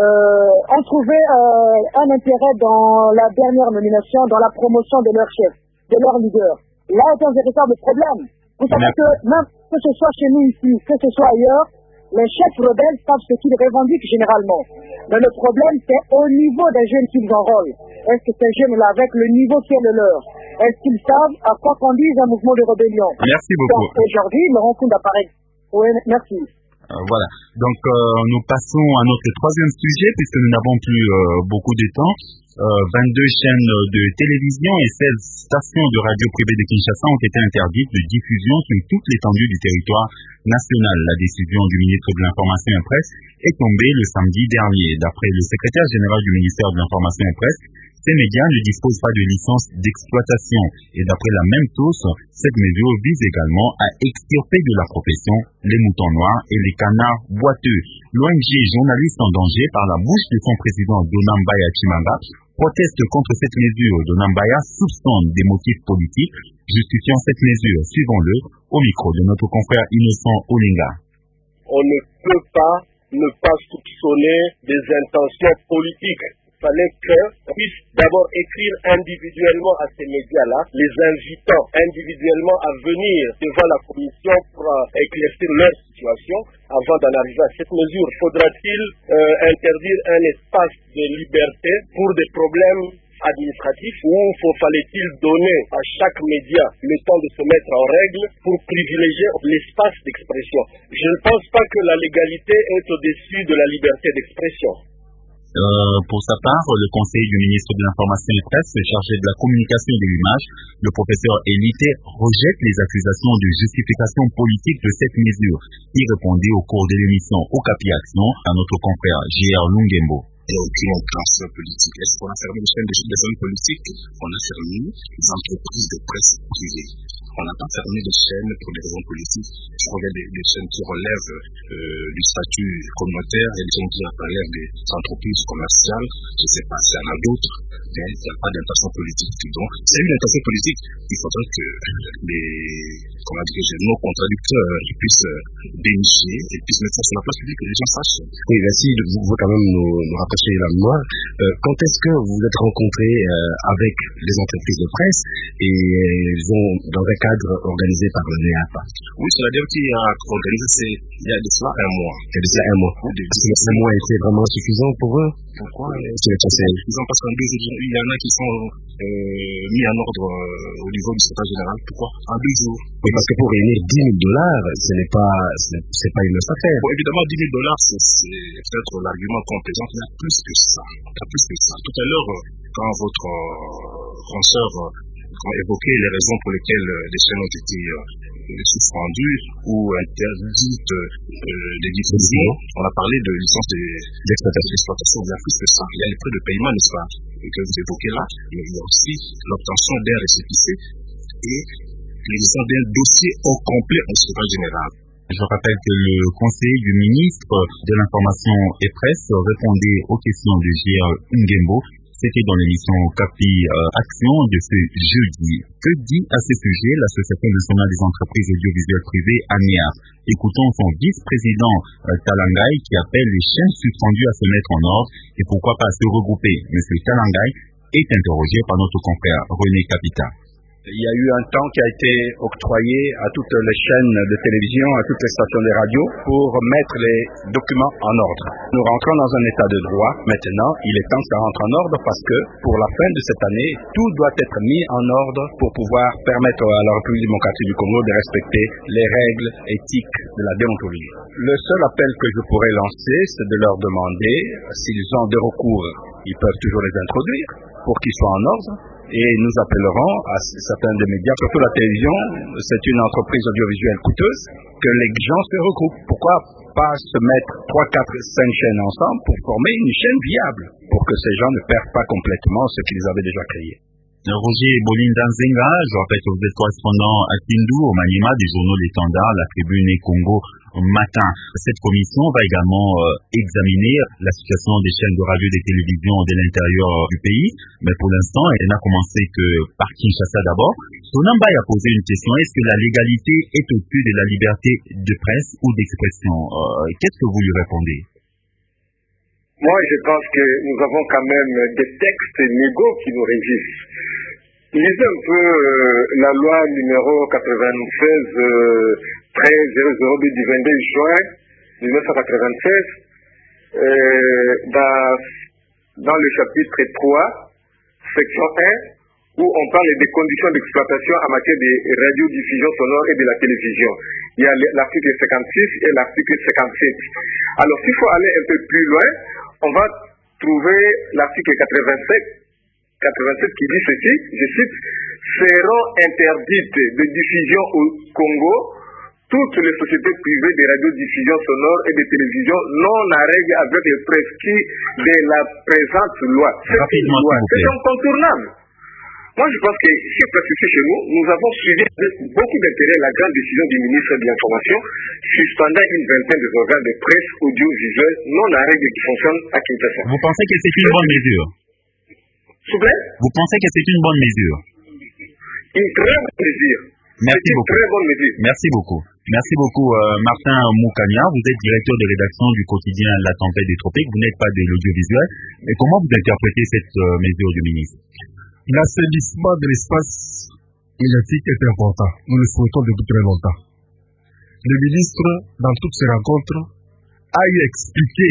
euh, ont trouvé euh, un intérêt dans la dernière nomination, dans la promotion de leur chef, de leur leader? Là est un véritable problème. Vous savez que même que ce soit chez nous ici, que ce soit ailleurs, les chefs rebelles savent ce qu'ils revendiquent généralement. Mais le problème, c'est au niveau des jeunes qu'ils enrôlent. Est-ce que ces jeunes-là, avec le niveau qui est le leur, est-ce qu'ils savent à quoi conduise un mouvement de rébellion? Merci beaucoup. Donc aujourd'hui, ils leur compte d'apparaître. Oui, merci. Euh, voilà. Donc euh, nous passons à notre troisième sujet puisque nous n'avons plus euh, beaucoup de temps. Euh, vingt-deux chaînes de télévision et seize stations de radio privées de Kinshasa ont été interdites de diffusion sur toute l'étendue du territoire national. La décision du ministre de l'Information et Presse est tombée le samedi dernier. D'après le secrétaire général du ministère de l'Information et Presse, ces médias ne disposent pas de licence d'exploitation. Et d'après la même source, cette mesure vise également à extirper de la profession les moutons noirs et les canards boiteux. L'O N G Journalistes en danger, par la bouche de son président Donambaya Chimanga, proteste contre cette mesure. Donambaya soupçonne des motifs politiques, justifiant cette mesure, suivons-le, au micro de notre confrère Innocent Olinga. On ne peut pas ne pas soupçonner des intentions politiques. Il fallait qu'on puisse d'abord écrire individuellement à ces médias-là, les invitant individuellement à venir devant la commission pour euh, éclaircir leur situation avant d'en arriver à cette mesure. Faudra-t-il euh, interdire un espace de liberté pour des problèmes administratifs ou faut, fallait-il donner à chaque média le temps de se mettre en règle pour privilégier l'espace d'expression? Je ne pense pas que la légalité est au-dessus de la liberté d'expression. Euh, pour sa part, le conseiller du ministre de l'Information et Presse, chargé de la communication et de l'image, le professeur Elité, rejette les accusations de justification politique de cette mesure. Il répondait au cours de l'émission Okapi Action à notre confrère J R Lungembo. Il n'y a aucune transfert politique. Est-ce qu'on a fermé les chaînes des hommes politiques? On a fermé les entreprises de presse privées. On n'a pas fermé les chaînes pour des raisons politiques. Je regarde des, des chaînes qui relèvent euh, du statut communautaire et des chaînes qui relèvent des entreprises commerciales. Je ne sais pas s'il y en a d'autres, mais il n'y a pas d'intention politique. Donc, s'il y a une intention politique, il faudrait que les, comment dire, nos contradicteurs puissent dénicher et puissent mettre ça sur la place publique, que les gens sachent. Oui, merci. Vous pouvez quand même nous, nous rapprocher la mémoire. Euh, quand est-ce que vous vous êtes rencontrés euh, avec les entreprises de presse et ils ont, dans un cadre organisé par le N E A P. Oui, c'est la D E qui a organisé, c'est il y a de cela un mois. Il y a de cela un mois. Est-ce que un mois était vraiment suffisant pour eux? Pourquoi c'est suffisant? Parce qu'en deux jours, il y en a qui sont euh, mis en ordre euh, au niveau du secrétaire général. Pourquoi? En deux jours. Oui, parce que pour réunir dix mille dollars, ce n'est pas, c'est pas une autre affaire. Bon, évidemment, dix mille dollars, c'est peut-être l'argument qu'on présente. Il y a plus que ça. Il y a plus que ça. Tout à l'heure, quand votre euh, consoeur euh, a évoqué les raisons pour lesquelles euh, les chaînes ont été euh, suspendues ou interdites euh, de diffusion, on a parlé de licence d'exploitation. Il y a plus que ça. Il y a les frais de paiement, n'est-ce pas, que vous évoquez là, mais il y a aussi l'obtention d'un récépissé et l'existence d'un dossier au complet au secrétaire général. Je rappelle que le conseiller du ministre de l'Information et Presse répondait aux questions de J R Ngembo. C'était dans l'émission Capi euh, Action de ce jeudi. Que dit à ce sujet l'Association nationale des entreprises audiovisuelles privées, A N E A? Écoutons son vice-président euh, Talangai qui appelle les chaînes suspendues à se mettre en ordre et pourquoi pas se regrouper. Monsieur Talangai est interrogé par notre confrère René Capita. Il y a eu un temps qui a été octroyé à toutes les chaînes de télévision, à toutes les stations de radio pour mettre les documents en ordre. Nous rentrons dans un état de droit. Maintenant, il est temps que ça rentre en ordre parce que pour la fin de cette année, tout doit être mis en ordre pour pouvoir permettre à la République démocratique du Congo de respecter les règles éthiques de la déontologie. Le seul appel que je pourrais lancer, c'est de leur demander s'ils ont des recours. Ils peuvent toujours les introduire pour qu'ils soient en ordre. Et nous appellerons à certains des médias, surtout la télévision, c'est une entreprise audiovisuelle coûteuse, que les gens se regroupent. Pourquoi pas se mettre trois, quatre, cinq chaînes ensemble pour former une chaîne viable, pour que ces gens ne perdent pas complètement ce qu'ils avaient déjà créé. Roger Bolinda Nzenga, je rappelle que vous êtes correspondant à Kindu, au Maniema, des journaux L'Étendard, La Tribune et Congo Matin. Cette commission va également euh, examiner la situation des chaînes de radio et de télévision de l'intérieur du pays, mais pour l'instant, elle n'a commencé que par Kinshasa d'abord. Sonamba a posé une question, est-ce que la légalité est au-dessus de la liberté de presse ou d'expression? euh, Qu'est-ce que vous lui répondez? Moi, je pense que nous avons quand même des textes légaux qui nous régissent. Lisez un peu euh, la loi numéro quatre-vingt-seize treize zéro zéro du vingt-deux juin mille neuf cent quatre-vingt-seize. Euh, dans, dans le chapitre trois, section un, où on parle des conditions d'exploitation en matière de radiodiffusion sonore et de la télévision. Il y a l'article cinquante-six et l'article cinquante-sept. Alors, s'il faut aller un peu plus loin, on va trouver l'article quatre-vingt-sept, quatre-vingt-sept qui dit ceci, je cite, seront interdites de diffusion au Congo toutes les sociétés privées de radiodiffusion sonore et de télévision non en règle avec les prescrits de la présente loi. C'est une loi, c'est incontournable. Moi, je pense que ce qui est passé chez nous, nous avons suivi avec beaucoup d'intérêt la grande décision du ministre de l'Information suspendant une vingtaine de organes de presse audiovisuelle non à règle qui fonctionnent à Kinshasa. Vous pensez que c'est une bonne mesure? S'il vous plaît? Vous pensez que c'est une bonne mesure? Une très bonne mesure. Merci une beaucoup. Très bonne mesure. Merci beaucoup. Merci beaucoup, euh, Martin Moukania. Vous êtes directeur de rédaction du quotidien La Tempête des Tropiques. Vous n'êtes pas de l'audiovisuel. Mais comment vous interprétez cette euh, mesure du ministre? L'assainissement de l'espace médiatique est important. Nous le souhaitons depuis très longtemps. Le ministre, dans toutes ses rencontres, a eu expliqué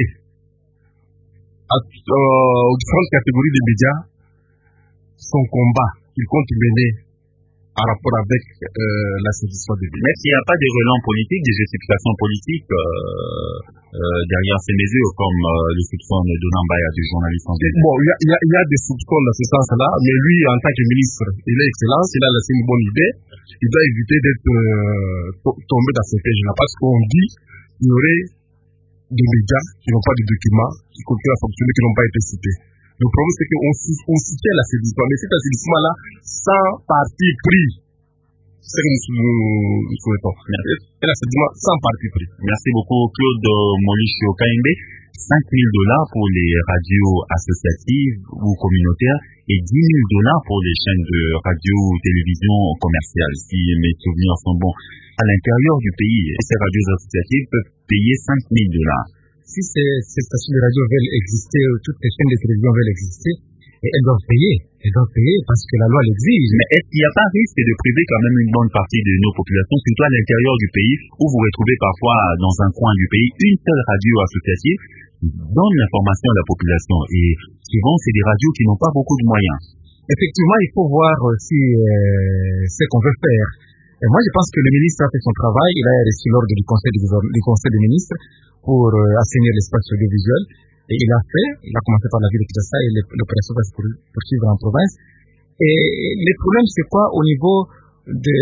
à, euh, aux différentes catégories de médias son combat qu'il compte mener en rapport avec euh, l'assainissement des médias. Mais s'il n'y a pas de relents politiques, des justifications politiques euh, euh, derrière ces mesures, comme euh, le soupçon de Donambaya du journaliste en délai. Bon, il y, y, y a des soupçons dans ce sens-là, mais lui, en tant que ministre, il est excellent, il a laissé une bonne idée. Il doit éviter d'être euh, to- tombé dans ce piège-là, parce qu'on dit qu'il y aurait des médias qui n'ont pas de documents, qui continuent à fonctionner, qui n'ont pas été cités. Le problème, c'est qu'on on citait l'assainissement, mais cet assainissement-là, sans parti pris, c'est ce que nous, nous souhaitons. Et l'assainissement sans parti pris. Merci beaucoup, Claude Molisho Kaimbe. cinq mille dollars pour les radios associatives ou communautaires et dix mille dollars pour les chaînes de radio ou télévision commerciales, si mes souvenirs sont bons. À l'intérieur du pays, ces radios associatives peuvent payer cinq mille dollars. Si ces, ces stations de radio veulent exister, ou toutes les chaînes de télévision veulent exister, Et elles doivent payer. Elles doivent payer parce que la loi l'exige. Mais est-ce qu'il n'y a pas risque de priver quand même une bonne partie de nos populations, surtout à l'intérieur du pays, où vous retrouvez parfois dans un coin du pays une seule radio associative qui donne l'information à la population? Et souvent, c'est des radios qui n'ont pas beaucoup de moyens. Effectivement, il faut voir aussi euh, ce qu'on veut faire. Et moi, je pense que le ministre a fait son travail. Il a reçu l'ordre du conseil, du, du conseil des ministres pour euh, assainir l'espace audiovisuel. Et il a fait, il a commencé par la ville de Kinshasa et l'opération va se poursuivre en province. Et le problème, c'est quoi au niveau de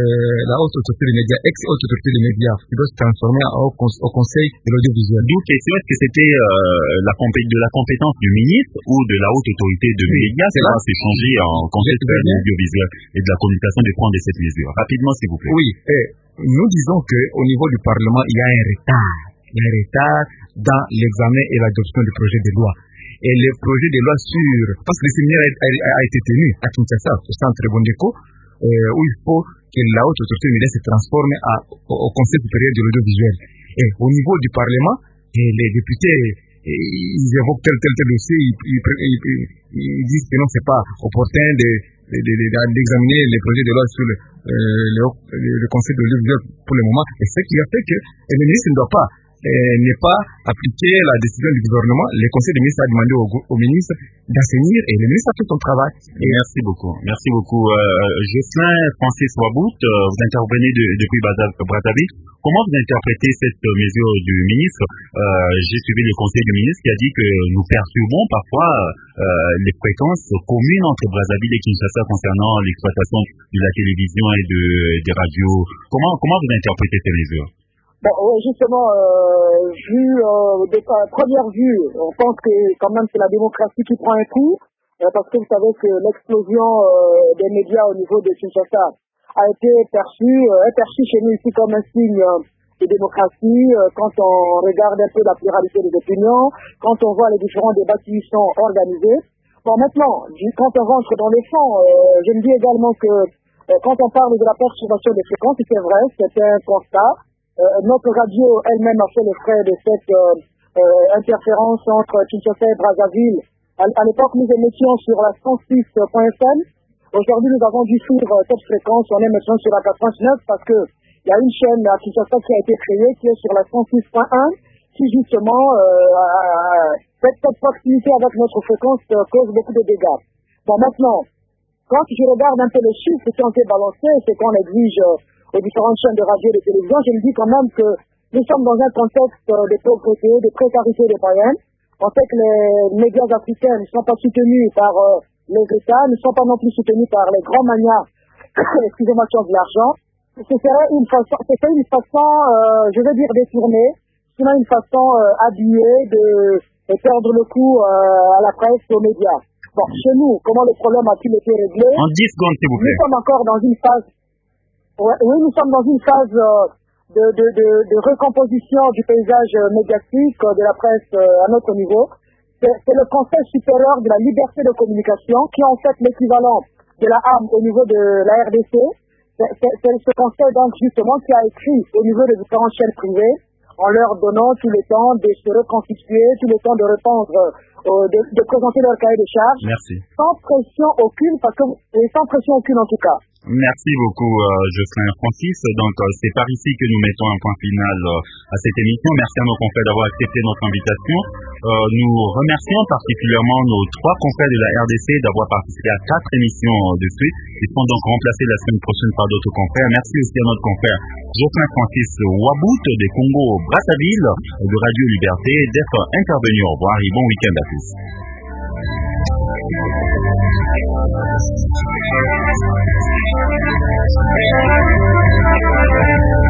la haute autorité des médias, ex-haute autorité des médias, qui doit se transformer au, au conseil de l'audiovisuel? D'où question, est-ce que c'était euh, la de la compétence du ministre ou de la haute autorité de oui, médias qui va se changer en conseil de l'audiovisuel et de la communication de prendre cette mesure? Rapidement, s'il vous plaît. Oui, et nous disons qu'au niveau du Parlement, il y a un retard. Il y a un retard dans l'examen et l'adoption du projet de loi. Et le projet de loi sur... Parce que le séminaire a, a, a été tenu à Kinshasa, au centre Bondeko, euh, où il faut que la haute autorité de médias se transforme à, au, au Conseil supérieur de l'audiovisuel. Et au niveau du Parlement, et les députés, et, ils évoquent tel, tel, tel dossier, ils, ils, ils, ils disent que non, c'est pas opportun de, de, de, de, d'examiner les projets de loi sur le, euh, le, le, le Conseil de l'audiovisuel pour le moment. Et ce qui a fait que le ministre ne doit pas n'est pas appliquer la décision du gouvernement. Le conseil des ministres a demandé au, au ministre d'assainir et le ministre a fait son travail. Et merci beaucoup. Merci beaucoup. Euh, Jocelyn Francis Wabout, euh, vous intervenez de, depuis Brazzaville. Comment vous interprétez cette mesure du ministre? euh, J'ai suivi le conseil du ministre qui a dit que nous perturbons parfois euh, les fréquences communes entre Brazzaville et Kinshasa concernant l'exploitation de la télévision et de, des radios. Comment, comment vous interprétez ces mesures? Bon, justement, euh, vu euh, de à première vue, on pense que quand même c'est la démocratie qui prend un coup, euh, parce que vous savez que l'explosion euh, des médias au niveau de Kinshasa a été perçue, euh, est perçue chez nous ici comme un signe euh, de démocratie, euh, quand on regarde un peu la pluralité des opinions, quand on voit les différents débats qui sont organisés. Bon, maintenant, quand on rentre dans les fonds, euh, je me dis également que euh, quand on parle de la perturbation des fréquences, c'est vrai, c'est un constat. Euh, notre radio elle-même a fait les frais de cette euh, euh, interférence entre Kinshasa et Brazzaville. À, à l'époque, nous émettions sur la cent six point F M. Aujourd'hui, nous avons dû suivre euh, cette fréquence. On est maintenant sur la quatre-vingt-neuf parce que il y a une chaîne à Kinshasa qui a été créée, qui est sur la cent six point un, qui justement, euh, euh, cette, cette proximité avec notre fréquence euh, cause beaucoup de dégâts. Bon, maintenant, quand je regarde un peu les chiffres qui ont été balancés, c'est qu'on exige euh, aux différentes chaînes de radio et de télévision, je me dis quand même que nous sommes dans un contexte de pauvreté, de précarité des moyens. On sait que les médias africains ne sont pas soutenus par euh, les États, ne sont pas non plus soutenus par les grands manias, excusez-moi, qui ont de l'argent. Ce serait une façon, ce serait une façon euh, je veux dire détournée, sinon une façon euh, habillée de, de perdre le coup euh, à la presse et aux médias. Bon, chez nous, comment le problème a-t-il été réglé? En dix secondes, s'il vous plaît. Nous sommes encore dans une phase Ouais, oui, nous sommes dans une phase euh, de, de, de, de recomposition du paysage euh, médiatique euh, de la presse euh, à notre niveau. C'est, c'est le Conseil supérieur de la liberté de communication qui est en fait l'équivalent de la A M au niveau de la R D C. C'est, c'est, c'est ce conseil donc justement qui a écrit au niveau des différentes chaînes privées en leur donnant tout le temps de se reconstituer, tout le temps de répondre, euh, de, de présenter leur cahier de charges. Merci. Sans pression aucune, parce que, et sans pression aucune en tout cas. Merci beaucoup, euh, Jocelyn Francis. Donc, euh, c'est par ici que nous mettons un point final euh, à cette émission. Merci à nos confrères d'avoir accepté notre invitation. Euh, nous remercions particulièrement nos trois confrères de la R D C d'avoir participé à quatre émissions de suite. Ils seront donc remplacés la semaine prochaine par d'autres confrères. Merci aussi à notre confrère Jocelyn Francis Wabout de Congo Brazzaville de Radio Liberté d'être intervenu. Au revoir et bon week-end à tous. Thank you.